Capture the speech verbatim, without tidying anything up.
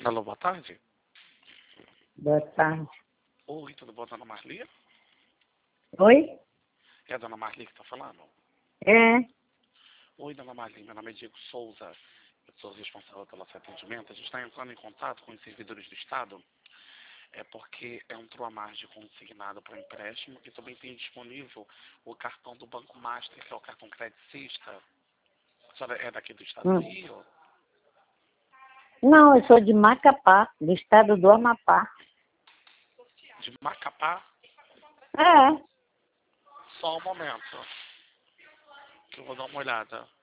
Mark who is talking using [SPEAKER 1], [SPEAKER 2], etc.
[SPEAKER 1] Alô, boa tarde.
[SPEAKER 2] Boa tarde.
[SPEAKER 1] Oi, tudo bom, dona Marli?
[SPEAKER 2] Oi?
[SPEAKER 1] É a dona Marli que está falando?
[SPEAKER 2] É.
[SPEAKER 1] Oi, dona Marli, meu nome é Diego Souza. Eu sou responsável pelo nosso atendimento. A gente está entrando em contato com os servidores do Estado. É porque entrou a margem consignada para empréstimo e também tem disponível o cartão do Banco Master, que é o cartão credicista. A senhora é daqui do Estado
[SPEAKER 2] Hum.
[SPEAKER 1] do Rio?
[SPEAKER 2] Não, eu sou de Macapá, do estado do Amapá.
[SPEAKER 1] De Macapá?
[SPEAKER 2] É.
[SPEAKER 1] Só um momento, que eu vou dar uma olhada.